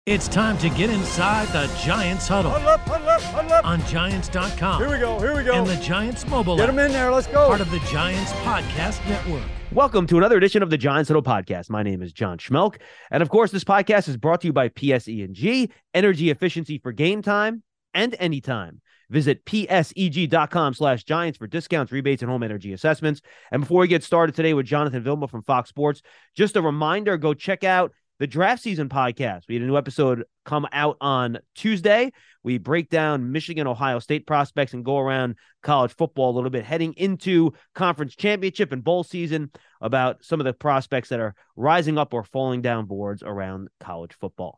It's time to get inside the Giants huddle. Huddle up, huddle up, huddle up. On Giants.com. Here we go. And the Giants mobile Get app. them in there, let's go. Part of the Giants Podcast Network. Welcome to another edition of the Giants Huddle Podcast. My name is John Schmelk. And of course, this podcast is brought to you by PSE&G, energy efficiency for game time and anytime. Visit pseg.com/Giants for discounts, rebates, and home energy assessments. And before we get started today with Jonathan Vilma from Fox Sports, just a reminder, go check out the Draft Season Podcast. We had a new episode come out on Tuesday. We break down Michigan, Ohio State prospects and go around college football a little bit, heading into conference championship and bowl season, about some of the prospects that are rising up or falling down boards around college football.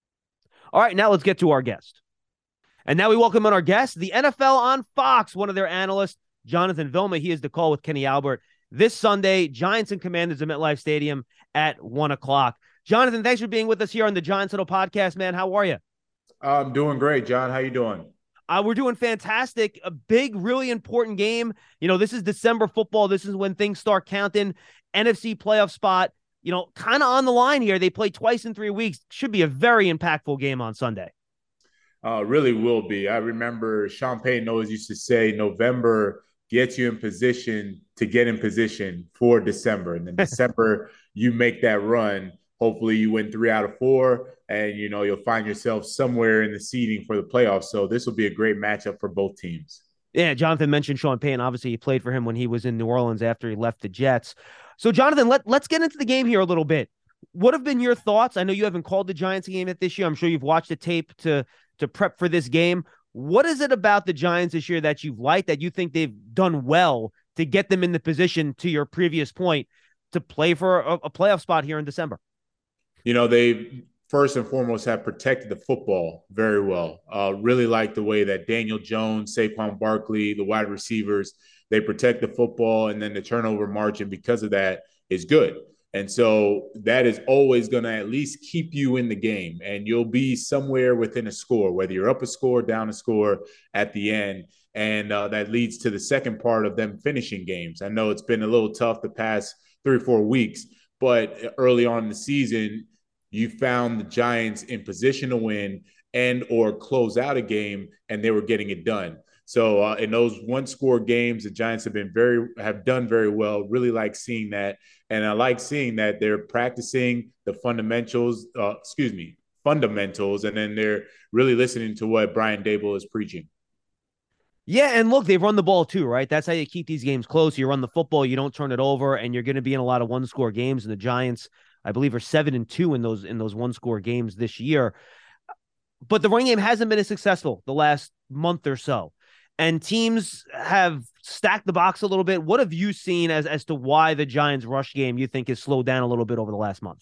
All right, now let's get to our guest. And now we welcome on our guest, the NFL on Fox, one of their analysts, Jonathan Vilma. He is the call with Kenny Albert this Sunday, Giants and Commanders at MetLife Stadium at 1 o'clock. Jonathan, thanks for being with us here on the Giants Huddle Podcast, man. How are you? I'm doing great, John. How you doing? We're doing fantastic. A big, really important game. You know, this is December football. This is when things start counting. NFC playoff spot, you know, kind of on the line here. They play twice in 3 weeks. Should be a very impactful game on Sunday. Really will be. I remember Sean Payton always used to say November gets you in position to get in position for December. And then December, you make that run. Hopefully you win 3 out of 4, and, you know, you'll find yourself somewhere in the seeding for the playoffs. So this will be a great matchup for both teams. Yeah, Jonathan mentioned Sean Payton. Obviously, he played for him when he was in New Orleans after he left the Jets. So, Jonathan, let's get into the game here a little bit. What have been your thoughts? I know you haven't called the Giants game yet this year. I'm sure you've watched the tape to prep for this game. What is it about the Giants this year that you've liked, that you think they've done well to get them in the position, to your previous point, to play for a playoff spot here in December? You know, they first and foremost have protected the football very well. Really like the way that Daniel Jones, Saquon Barkley, the wide receivers, they protect the football, and then the turnover margin because of that is good. And so that is always going to at least keep you in the game, and you'll be somewhere within a score, whether you're up a score, down a score at the end. And that leads to the second part of them finishing games. I know it's been a little tough the past 3 or 4 weeks, but early on in the season, you found the Giants in position to win and or close out a game, and they were getting it done. So in those one-score games, the Giants have done very well. Really like seeing that, and I like seeing that they're practicing the fundamentals, and then they're really listening to what Brian Daboll is preaching. Yeah, and look, they've run the ball too, right? That's how you keep these games close. You run the football, you don't turn it over, and you're going to be in a lot of one-score games. And the Giants, I believe, are 7-2 in those one-score games this year. But the running game hasn't been as successful the last month or so, and teams have stacked the box a little bit. What have you seen as to why the Giants' rush game you think has slowed down a little bit over the last month?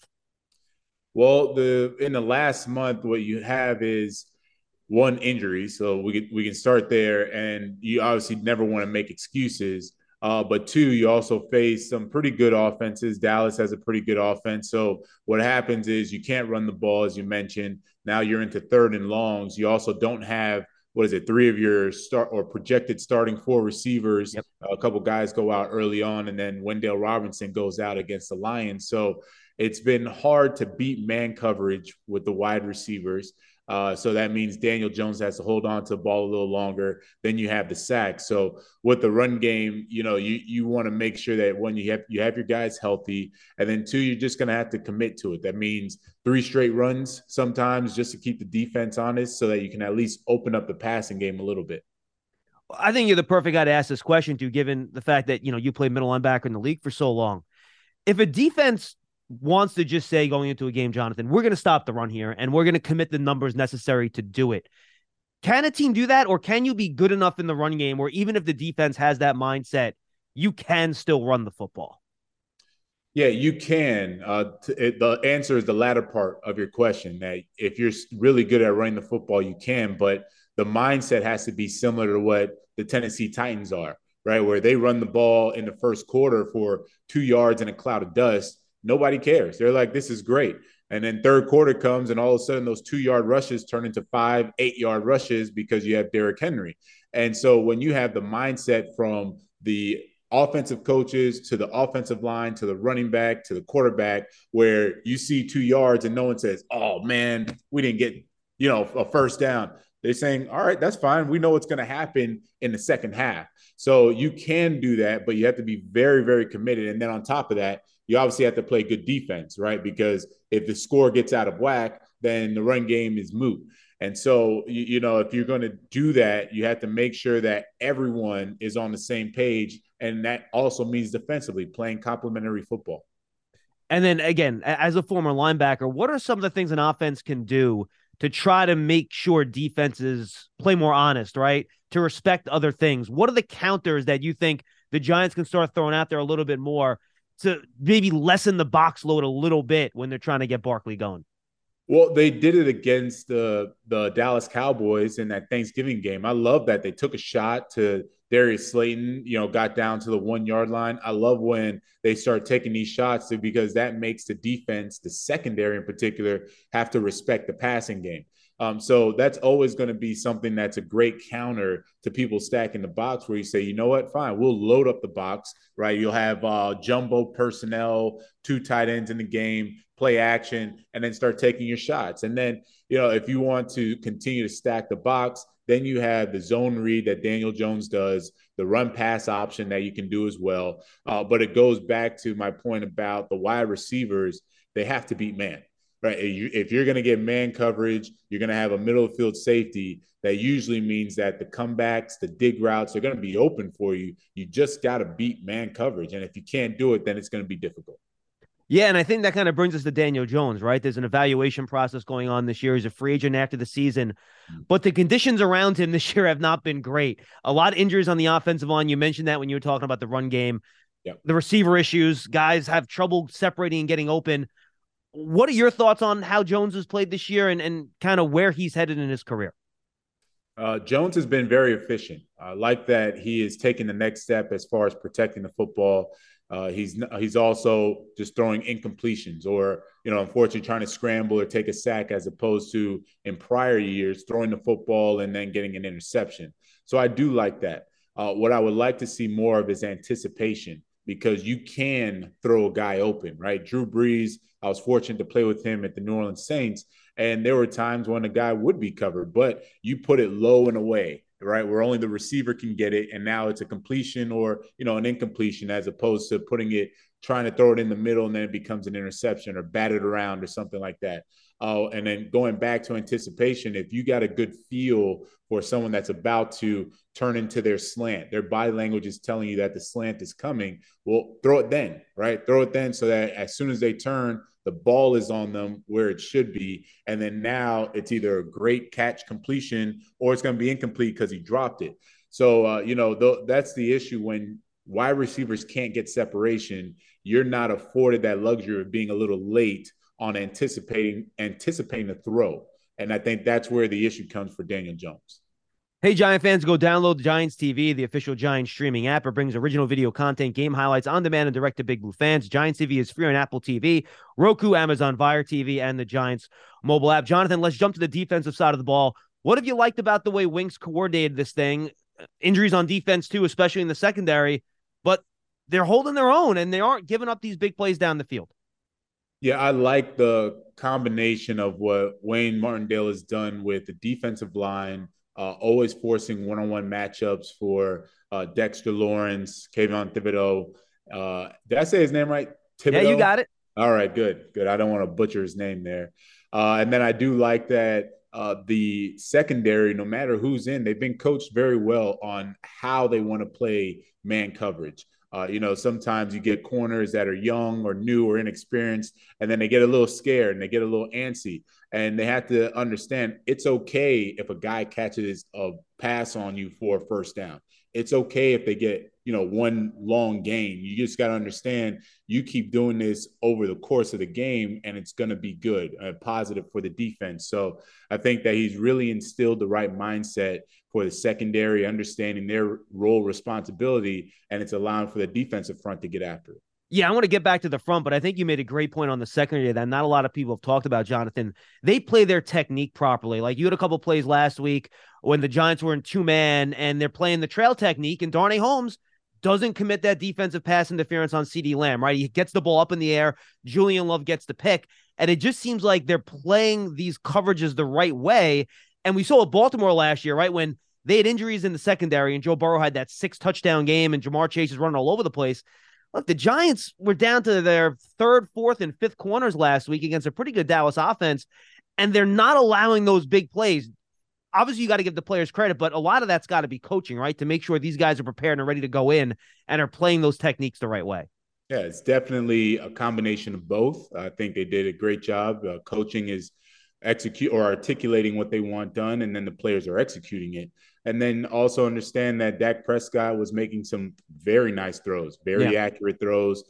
Well, in the last month, what you have is one injury, so we can start there, and you obviously never want to make excuses. But 2, you also face some pretty good offenses. Dallas has a pretty good offense. So what happens is you can't run the ball, as you mentioned. Now you're into 3rd and longs. You also don't have, 3 of your projected starting 4 receivers. Yep. A couple guys go out early on, and then Wendell Robinson goes out against the Lions. So it's been hard to beat man coverage with the wide receivers. So that means Daniel Jones has to hold on to the ball a little longer. Then you have the sack. So with the run game, you know, you want to make sure that when you have your guys healthy, and then 2, you're just going to have to commit to it. That means 3 straight runs sometimes, just to keep the defense honest, so that you can at least open up the passing game a little bit. I think you're the perfect guy to ask this question to, given the fact that, you know, you played middle linebacker in the league for so long. If a defense wants to just say going into a game, Jonathan, we're going to stop the run here and we're going to commit the numbers necessary to do it, can a team do that? Or can you be good enough in the run game where even if the defense has that mindset, you can still run the football? Yeah, you can. The answer is the latter part of your question, that if you're really good at running the football, you can, but the mindset has to be similar to what the Tennessee Titans are, right? Where they run the ball in the first quarter for 2 yards in a cloud of dust. Nobody cares. They're like, this is great. And then third quarter comes, and all of a sudden those 2-yard rushes turn into 5, 8-yard rushes because you have Derrick Henry. And so when you have the mindset from the offensive coaches to the offensive line to the running back to the quarterback, where you see 2 yards and no one says, oh man, we didn't get, a first down. They're saying, all right, that's fine. We know what's going to happen in the second half. So you can do that, but you have to be very, very committed. And then on top of that, you obviously have to play good defense, right? Because if the score gets out of whack, then the run game is moot. And so, if you're going to do that, you have to make sure that everyone is on the same page. And that also means defensively playing complementary football. And then again, as a former linebacker, what are some of the things an offense can do to try to make sure defenses play more honest, right? To respect other things? What are the counters that you think the Giants can start throwing out there a little bit more to maybe lessen the box load a little bit when they're trying to get Barkley going? Well, they did it against the Dallas Cowboys in that Thanksgiving game. I love that they took a shot to Darius Slayton, got down to the 1 yard line. I love when they start taking these shots because that makes the defense, the secondary in particular, have to respect the passing game. So that's always going to be something that's a great counter to people stacking the box, where you say, you know what, fine, we'll load up the box, right? You'll have jumbo personnel, 2 tight ends in the game, play action, and then start taking your shots. And then, if you want to continue to stack the box, then you have the zone read that Daniel Jones does, the run pass option that you can do as well. But it goes back to my point about the wide receivers. They have to beat man, right? If you're going to get man coverage, you're going to have a middle of field safety. That usually means that the comebacks, the dig routes, are going to be open for you. You just got to beat man coverage. And if you can't do it, then it's going to be difficult. Yeah, and I think that kind of brings us to Daniel Jones, right? There's an evaluation process going on this year. He's a free agent after the season, but the conditions around him this year have not been great. A lot of injuries on the offensive line. You mentioned that when you were talking about the run game. Yep. The receiver issues, guys have trouble separating and getting open. What are your thoughts on how Jones has played this year and kind of where he's headed in his career? Jones has been very efficient. I like that he is taking the next step as far as protecting the football. He's also just throwing incompletions or, unfortunately trying to scramble or take a sack, as opposed to in prior years throwing the football and then getting an interception. So I do like that. What I would like to see more of is anticipation, because you can throw a guy open, right? Drew Brees, I was fortunate to play with him at the New Orleans Saints, and there were times when a guy would be covered, but you put it low and away, right, where only the receiver can get it, and now it's a completion or, an incompletion, as opposed to trying to throw it in the middle and then it becomes an interception or bat it around or something like that. And then going back to anticipation, if you got a good feel for someone that's about to turn into their slant, their body language is telling you that the slant is coming, well, throw it then, right? Throw it then, so that as soon as they turn, the ball is on them where it should be. And then now it's either a great catch completion or it's going to be incomplete because he dropped it. So, that's the issue when wide receivers can't get separation. You're not afforded that luxury of being a little late on anticipating the throw. And I think that's where the issue comes for Daniel Jones. Hey, Giant fans, go download Giants TV, the official Giants streaming app. It brings original video content, game highlights on demand, and direct to Big Blue fans. Giants TV is free on Apple TV, Roku, Amazon Fire TV, and the Giants mobile app. Jonathan, let's jump to the defensive side of the ball. What have you liked about the way Winks coordinated this thing? Injuries on defense, too, especially in the secondary, but they're holding their own, and they aren't giving up these big plays down the field. Yeah, I like the combination of what Wayne Martindale has done with the defensive line, always forcing one-on-one matchups for Dexter Lawrence, Kayvon Thibodeaux. Did I say his name right? Thibodeaux? Yeah, you got it. All right, good. I don't want to butcher his name there. And then I do like that the secondary, no matter who's in, they've been coached very well on how they want to play man coverage. Sometimes you get corners that are young or new or inexperienced, and then they get a little scared and they get a little antsy. And they have to understand it's okay if a guy catches a pass on you for a first down. It's okay if they get, one long gain. You just got to understand you keep doing this over the course of the game, and it's going to be good and positive for the defense. So I think that he's really instilled the right mindset for the secondary, understanding their role responsibility, and it's allowing for the defensive front to get after it. Yeah, I want to get back to the front, but I think you made a great point on the secondary that not a lot of people have talked about, Jonathan. They play their technique properly. Like you had a couple plays last week when the Giants were in 2-man and they're playing the trail technique, and Darnay Holmes doesn't commit that defensive pass interference on CeeDee Lamb, right? He gets the ball up in the air. Julian Love gets the pick. And it just seems like they're playing these coverages the right way. And we saw at Baltimore last year, right, when they had injuries in the secondary and Joe Burrow had that 6-touchdown game and Jamar Chase is running all over the place. Look, the Giants were down to their third, fourth, and fifth corners last week against a pretty good Dallas offense, and they're not allowing those big plays. Obviously, you got to give the players credit, but a lot of that's got to be coaching, right, to make sure these guys are prepared and ready to go in and are playing those techniques the right way. Yeah, it's definitely a combination of both. I think they did a great job. Coaching is execute or articulating what they want done, and then the players are executing it. And then also understand that Dak Prescott was making some very nice throws, very accurate throws.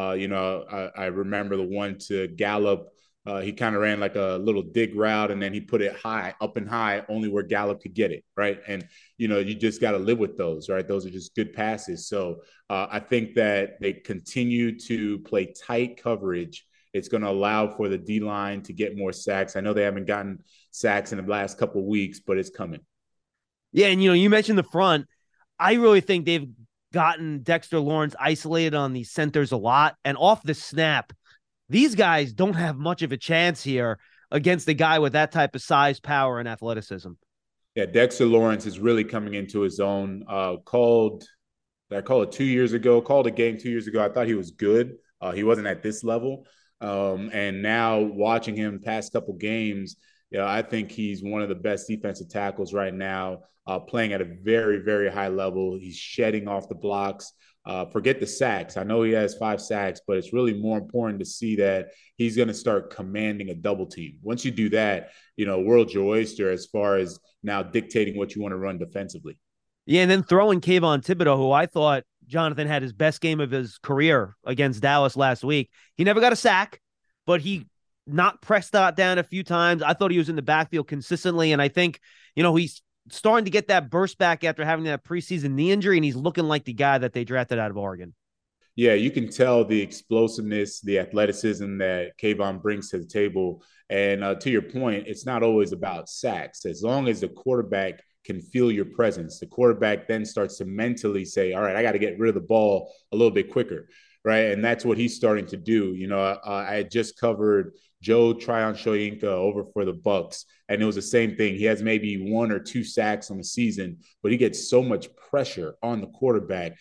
I remember the one to Gallup. He kind of ran like a little dig route, and then he put it high, up and high, only where Gallup could get it, right? And, you just got to live with those, right? Those are just good passes. So I think that they continue to play tight coverage. It's going to allow for the D-line to get more sacks. I know they haven't gotten sacks in the last couple of weeks, but it's coming. Yeah, and, you mentioned the front. I really think they've gotten Dexter Lawrence isolated on these centers a lot. And off the snap, these guys don't have much of a chance here against a guy with that type of size, power, and athleticism. Yeah, Dexter Lawrence is really coming into his own. I called it 2 years ago, called a game 2 years ago. I thought he was good. He wasn't at this level. And now watching him past couple games, I think he's one of the best defensive tackles right now, playing at a very, very high level. He's shedding off the blocks. Forget the sacks. I know he has 5 sacks, but it's really more important to see that he's going to start commanding a double team. Once you do that, world's your oyster as far as now dictating what you want to run defensively. Yeah, and then throwing Kayvon Thibodeau, who I thought Jonathan had his best game of his career against Dallas last week. He never got a sack, but he knocked Prescott down a few times. I thought he was in the backfield consistently, and I think, he's starting to get that burst back after having that preseason knee injury, and he's looking like the guy that they drafted out of Oregon. Yeah, you can tell the explosiveness, the athleticism that Kayvon brings to the table. And to your point, it's not always about sacks. As long as the quarterback can feel your presence, the quarterback then starts to mentally say, all right, I got to get rid of the ball a little bit quicker, right? And that's what he's starting to do. I had just covered Joe Tryon-Shoyinka over for the Bucs, and it was the same thing. He has maybe 1 or 2 sacks on the season, but he gets so much pressure on the quarterback.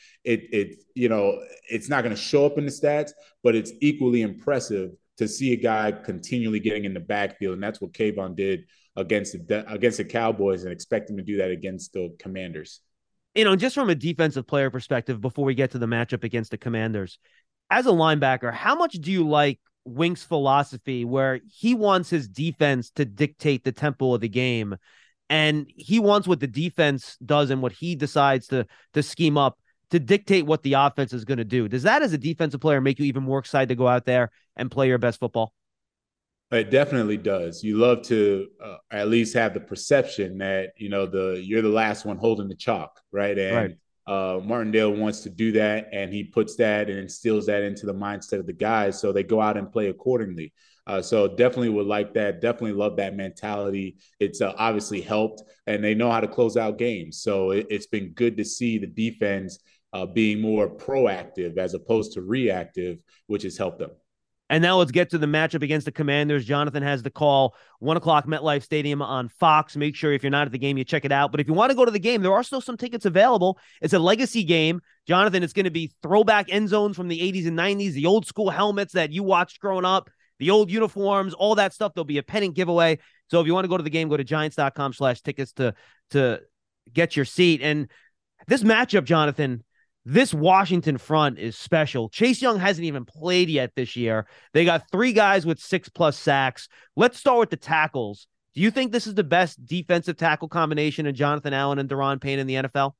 It's not going to show up in the stats, but it's equally impressive to see a guy continually getting in the backfield, and that's what Kayvon did against the Cowboys, and expect him to do that against the Commanders. Just from a defensive player perspective, before we get to the matchup against the Commanders, as a linebacker, how much do you like Wink's philosophy where he wants his defense to dictate the tempo of the game, and he wants what the defense does and what he decides to scheme up to dictate what the offense is going to do? Does that, as a defensive player, make you even more excited to go out there and play your best football? It definitely does. You love to at least have the perception that, you're the last one holding the chalk, right? And Martindale wants to do that, and he puts that and instills that into the mindset of the guys, so they go out and play accordingly. So definitely would like that. Definitely love that mentality. It's obviously helped, and they know how to close out games. So it's been good to see the defense being more proactive as opposed to reactive, which has helped them. And now let's get to the matchup against the Commanders. Jonathan has the call, 1 o'clock MetLife Stadium on Fox. Make sure if you're not at the game, you check it out. But if you want to go to the game, there are still some tickets available. It's a legacy game. Jonathan, it's going to be throwback end zones from the 80s and 90s, the old school helmets that you watched growing up, the old uniforms, all that stuff. There'll be a pennant giveaway. So if you want to go to the game, go to Giants.com/tickets to get your seat. And this matchup, Jonathan, this Washington front is special. Chase Young hasn't even played yet this year. They got 3 guys with 6+ sacks. Let's start with the tackles. Do you think this is the best defensive tackle combination of Jonathan Allen and Daron Payne in the NFL?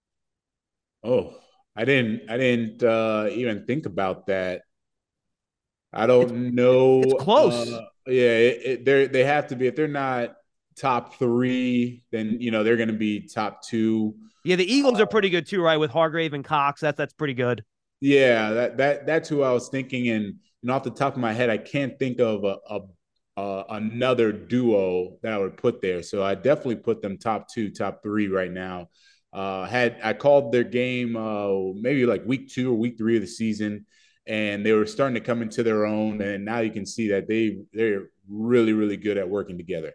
Oh, I didn't even think about that. I don't know. It's close. They have to be. If they're not top 3, then they're going to be top 2. Yeah, the Eagles are pretty good too, right? With Hargrave and Cox, that's pretty good. Yeah, that's who I was thinking, and off the top of my head, I can't think of another duo that I would put there. So I definitely put them top 2, top 3 right now. I called their game maybe like week 2 or week 3 of the season, and they were starting to come into their own. And now you can see that they're really, really good at working together.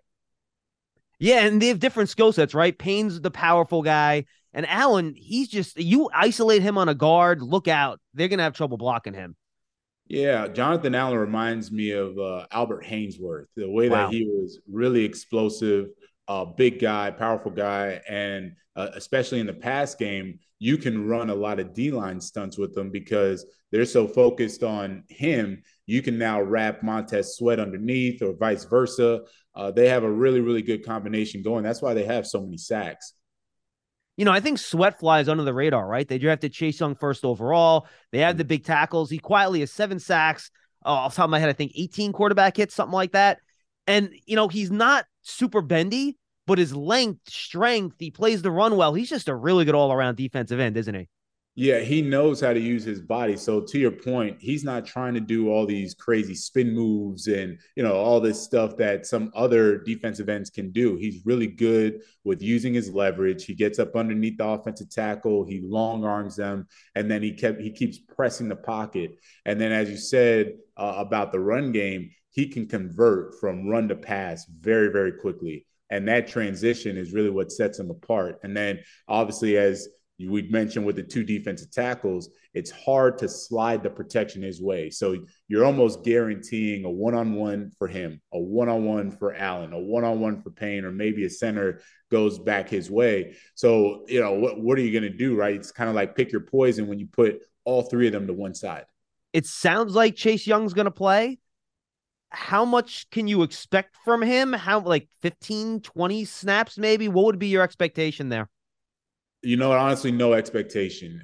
Yeah, and they have different skill sets, right? Payne's the powerful guy, and Allen, you isolate him on a guard, look out. They're going to have trouble blocking him. Yeah, Jonathan Allen reminds me of Albert Haynesworth, the way that he was really explosive, big guy, powerful guy. And especially in the pass game, you can run a lot of D-line stunts with them because they're so focused on him. You can now wrap Montez Sweat underneath or vice versa. They have a really, really good combination going. That's why they have so many sacks. I think Sweat flies under the radar, right? They drafted Chase Young first overall. They have the big tackles. He quietly has 7 sacks. Off the top of my head, I think 18 quarterback hits, something like that. And, he's not super bendy, but his length, strength, he plays the run well. He's just a really good all-around defensive end, isn't he? Yeah, he knows how to use his body. So to your point, he's not trying to do all these crazy spin moves and, all this stuff that some other defensive ends can do. He's really good with using his leverage. He gets up underneath the offensive tackle. He long arms them, and then he keeps pressing the pocket. And then, as you said about the run game, he can convert from run to pass very, very quickly. And that transition is really what sets him apart. And then obviously, as we mentioned with the 2 defensive tackles, it's hard to slide the protection his way. So you're almost guaranteeing a one-on-one for him, a one-on-one for Allen, a one-on-one for Payne, or maybe a center goes back his way. So, what are you going to do, right? It's kind of like pick your poison when you put all 3 of them to one side. It sounds like Chase Young's going to play. How much can you expect from him? 15, 20 snaps maybe? What would be your expectation there? Honestly, no expectation.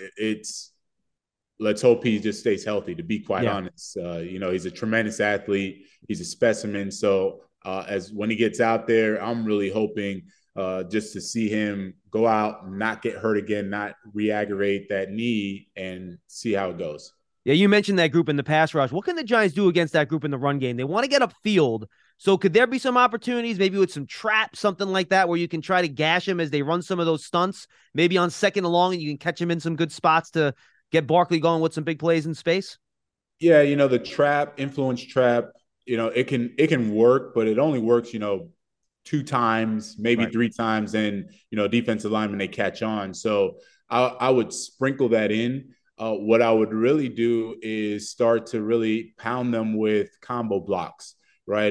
Let's hope he just stays healthy, to be quite honest. He's a tremendous athlete. He's a specimen. So as when he gets out there, I'm really hoping just to see him go out, not get hurt again, not re-aggravate that knee, and see how it goes. Yeah, you mentioned that group in the pass rush. What can the Giants do against that group in the run game? They want to get upfield. So could there be some opportunities, maybe with some traps, something like that, where you can try to gash them as they run some of those stunts, maybe on second and long, and you can catch them in some good spots to get Barkley going with some big plays in space? Yeah, the influence trap, it can work, but it only works, 2 times, maybe 3 times, and, defensive linemen, they catch on. So I would sprinkle that in. What I would really do is start to really pound them with combo blocks, right?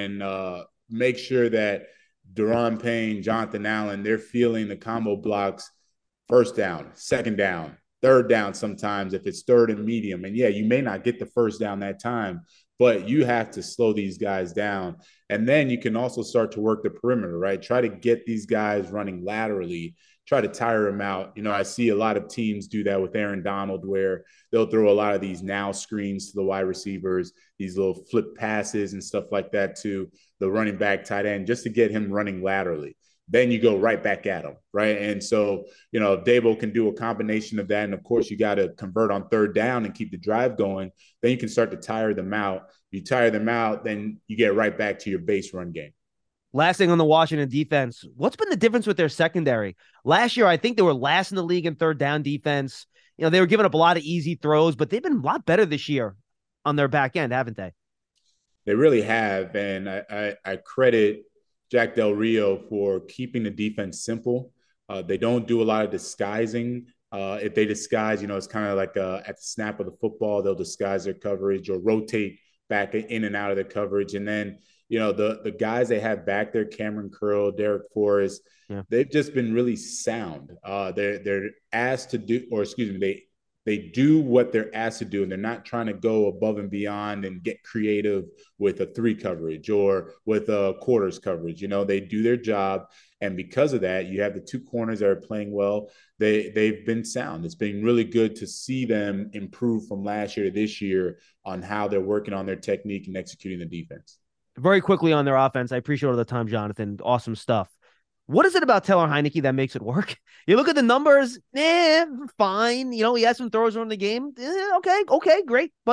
And make sure that Daron Payne, Jonathan Allen, they're feeling the combo blocks first down, second down, third down sometimes if it's third and medium. And, yeah, you may not get the first down that time, but you have to slow these guys down. And then you can also start to work the perimeter, right? Try to get these guys running laterally, try to tire them out. I see a lot of teams do that with Aaron Donald, where they'll throw a lot of these now screens to the wide receivers, these little flip passes and stuff like that to the running back tight end, just to get him running laterally. Then you go right back at him, right? And so, if Dabo can do a combination of that, and of course you got to convert on third down and keep the drive going, then you can start to tire them out. You tire them out, then you get right back to your base run game. Last thing on the Washington defense, what's been the difference with their secondary? Last year, I think they were last in the league in third down defense. They were giving up a lot of easy throws, but they've been a lot better this year on their back end, haven't they? They really have, and I credit Jack Del Rio for keeping the defense simple. They don't do a lot of disguising. If they disguise, it's kind of like at the snap of the football, they'll disguise their coverage or rotate back in and out of the coverage. And then, the guys they have back there, Cameron Curl, Derek Forrest, they've just been really sound. They're asked to do, or excuse me, they do what they're asked to do, and they're not trying to go above and beyond and get creative with a 3 coverage or with a quarters coverage. They do their job, and because of that, you have the 2 corners that are playing well. They've been sound. It's been really good to see them improve from last year to this year on how they're working on their technique and executing the defense. Very quickly on their offense, I appreciate all the time, Jonathan. Awesome stuff. What is it about Taylor Heinicke that makes it work? You look at the numbers, fine. He has some throws during the game. Okay, great. But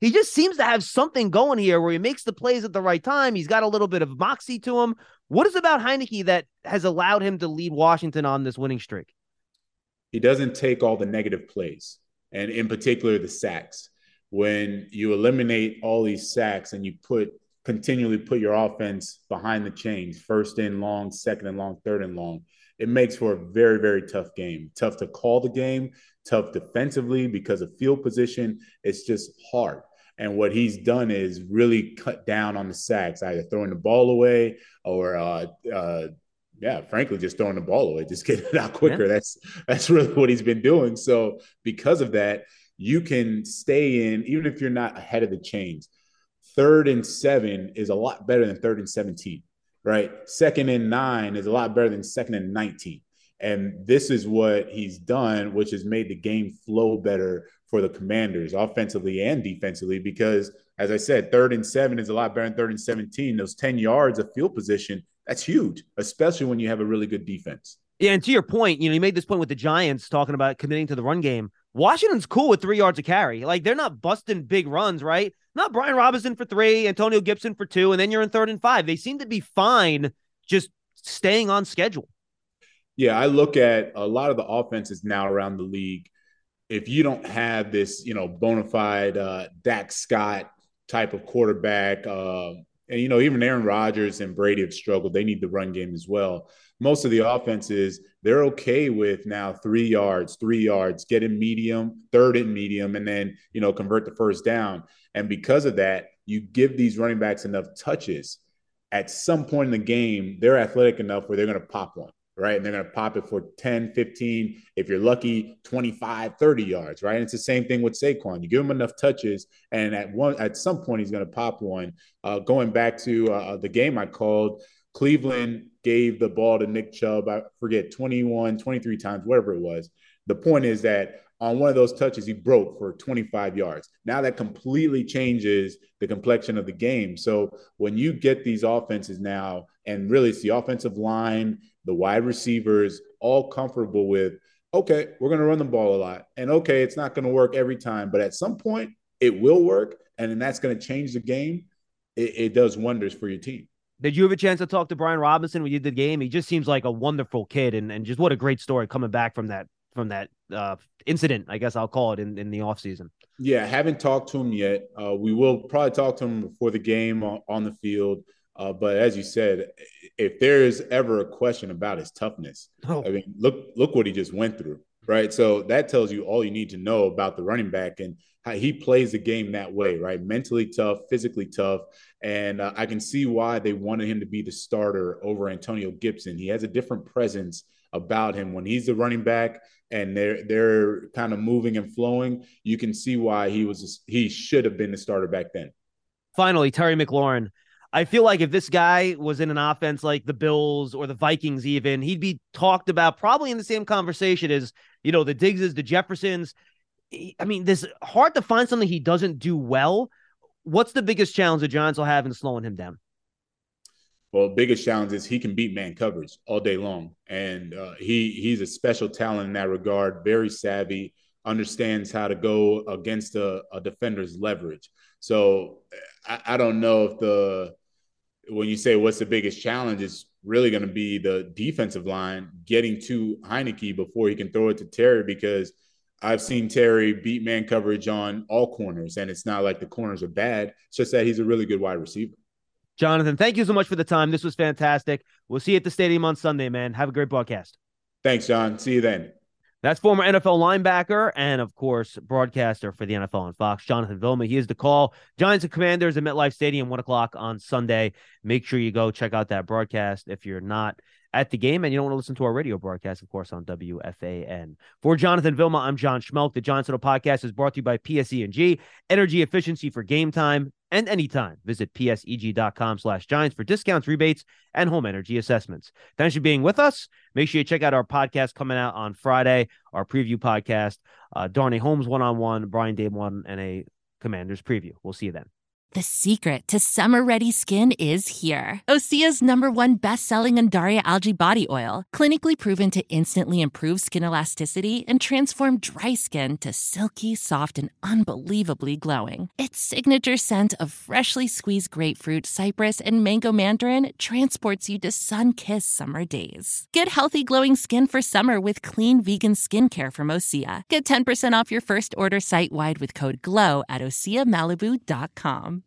he just seems to have something going here where he makes the plays at the right time. He's got a little bit of moxie to him. What is about Heinicke that has allowed him to lead Washington on this winning streak? He doesn't take all the negative plays, and in particular the sacks. When you eliminate all these sacks and you continually put your offense behind the chains, first and long, second and long, third and long, it makes for a very, very tough game. Tough to call the game, tough defensively because of field position. It's just hard. And what he's done is really cut down on the sacks, either throwing the ball away or frankly, just throwing the ball away, just getting it out quicker. Yeah. That's really what he's been doing. So because of that, you can stay in, even if you're not ahead of the chains. 3rd and 7 is a lot better than 3rd and 17, right? 2nd and 9 is a lot better than 2nd and 19. And this is what he's done, which has made the game flow better for the Commanders, offensively and defensively, because, as I said, 3rd and 7 is a lot better than 3rd and 17. Those 10 yards of field position, that's huge, especially when you have a really good defense. Yeah, and to your point, you made this point with the Giants talking about committing to the run game. Washington's cool with 3 yards of carry. Like, they're not busting big runs, right? Not Brian Robinson for 3, Antonio Gibson for 2, and then you're in 3rd and 5. They seem to be fine just staying on schedule. Yeah, I look at a lot of the offenses now around the league. If you don't have this, bona fide Dak Scott type of quarterback, and, even Aaron Rodgers and Brady have struggled. They need the run game as well. Most of the offenses, they're okay with now 3 yards, get in medium, 3rd and medium, and then, convert the first down. And because of that, you give these running backs enough touches. At some point in the game, they're athletic enough where they're going to pop one, right? And they're going to pop it for 10, 15, if you're lucky, 25, 30 yards, right? And it's the same thing with Saquon. You give him enough touches, and at some point he's going to pop one. Going back to the game I called, Cleveland gave the ball to Nick Chubb, I forget, 21, 23 times, whatever it was. The point is that on one of those touches, he broke for 25 yards. Now that completely changes the complexion of the game. So when you get these offenses now, and really it's the offensive line, the wide receivers, all comfortable with, okay, we're going to run the ball a lot. And okay, it's not going to work every time, but at some point it will work. And then that's going to change the game. It does wonders for your team. Did you have a chance to talk to Brian Robinson when you did the game? He just seems like a wonderful kid, and just what a great story coming back from that incident, I guess I'll call it, in the offseason. Yeah, haven't talked to him yet. We will probably talk to him before the game on the field. But as you said, if there is ever a question about his toughness, I mean, look what he just went through, right? So that tells you all you need to know about the running back and how he plays the game that way, right? Mentally tough, physically tough. And I can see why they wanted him to be the starter over Antonio Gibson. He has a different presence about him when he's the running back and they're kind of moving and flowing. You can see why he should have been the starter back then. Finally, Terry McLaurin. I feel like if this guy was in an offense like the Bills or the Vikings even, he'd be talked about probably in the same conversation as, the Diggses, the Jeffersons. I mean, this hard to find something he doesn't do well. What's the biggest challenge the Giants will have in slowing him down? Well, the biggest challenge is he can beat man coverage all day long. And he's a special talent in that regard, very savvy, understands how to go against a defender's leverage. So I don't know if when you say what's the biggest challenge, it's really going to be the defensive line getting to Heinicke before he can throw it to Terry, because I've seen Terry beat man coverage on all corners, and it's not like the corners are bad. It's just that he's a really good wide receiver. Jonathan, thank you so much for the time. This was fantastic. We'll see you at the stadium on Sunday, man. Have a great broadcast. Thanks, John. See you then. That's former NFL linebacker and, of course, broadcaster for the NFL on Fox, Jonathan Vilma. He is the call. Giants and Commanders at MetLife Stadium, 1 o'clock on Sunday. Make sure you go check out that broadcast if you're not at the game and you don't want to listen to our radio broadcast, of course, on WFAN. For Jonathan Vilma, I'm John Schmelk. The Giants Huddle Podcast is brought to you by PSE&G, energy efficiency for game time and anytime. Visit pseg.com/Giants for discounts, rebates, and home energy assessments. Thanks for being with us. Make sure you check out our podcast coming out on Friday, our preview podcast, Darnay Holmes one-on-one, Brian Dable one, and a Commanders preview. We'll see you then. The secret to summer-ready skin is here. Osea's #1 best-selling Undaria Algae Body Oil, clinically proven to instantly improve skin elasticity and transform dry skin to silky, soft, and unbelievably glowing. Its signature scent of freshly squeezed grapefruit, cypress, and mango mandarin transports you to sun-kissed summer days. Get healthy, glowing skin for summer with clean vegan skincare from Osea. Get 10% off your first order site-wide with code GLOW at OseaMalibu.com.